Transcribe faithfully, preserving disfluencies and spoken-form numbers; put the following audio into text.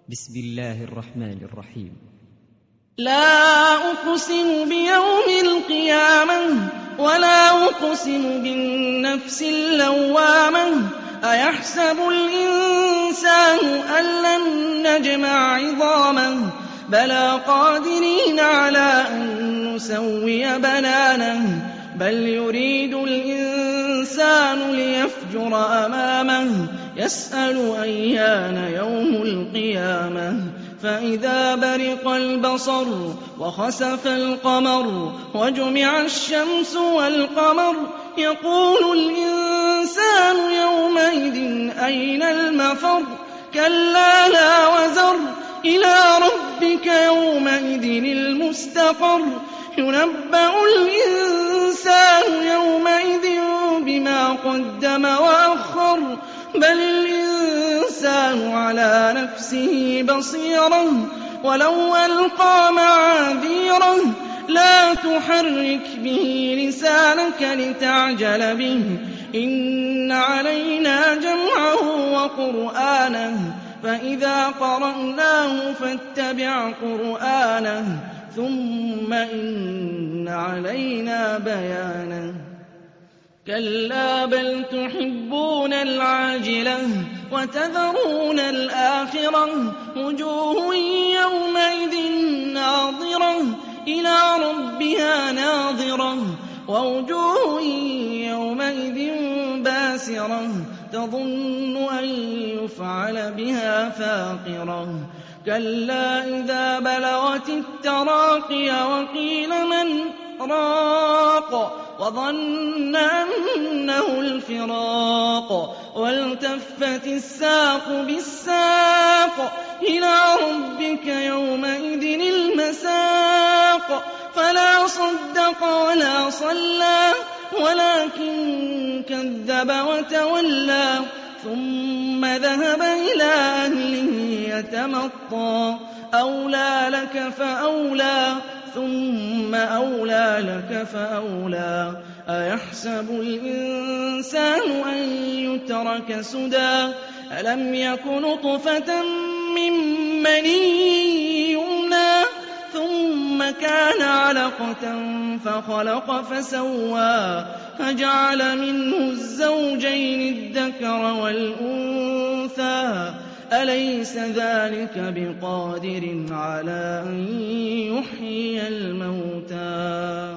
بسم الله الرحمن الرحيم. لا أقسم بيوم القيامة ولا أقسم بالنفس اللوامة أيحسب الإنسان أن لن نجمع عظامه بلى قادرين على أن نسوي بنانه بل يريد الإنسان ليفجر أمامه يسأل أيان يوم القيامة فإذا برق البصر وخسف القمر وجمع الشمس والقمر يقول الإنسان يومئذ أين المفر كلا لا وزر إلى ربك يومئذ المستقر ينبأ الإنسان يومئذ بما قدم وأخر بل الإنسان على نفسه بصيرة ولو ألقى معاذيره لا تحرك به لسانك لتعجل به إن علينا جمعه وقرآنه فإذا قرأناه فاتبع قرآنه ثم إن علينا بيانه كلا بل تحبون العاجلة وتذرون الآخرة وجوه يومئذ ناظرة إلى ربها ناظرة ووجوه يومئذ باسرة تظن أن يفعل بها فاقرة كلا إذا بلغت التراقي وقيل من راق وظن أنه الفراق والتفت الساق بالساق إلى ربك يومئذ المساق فلا صدق ولا صلى ولكن كذب وتولى ثم ذهب إلى أهله يتمطى أولى لك فأولى ثم أولى لك فأولى أيحسب الإنسان أن يترك سدى ألم يك نطفة من مني يمنى ثم كان علقة فخلق فسوى فجعل منه الزوجين الذكر والأنثى أليس ذلك بقادر على أن يحيي الموتى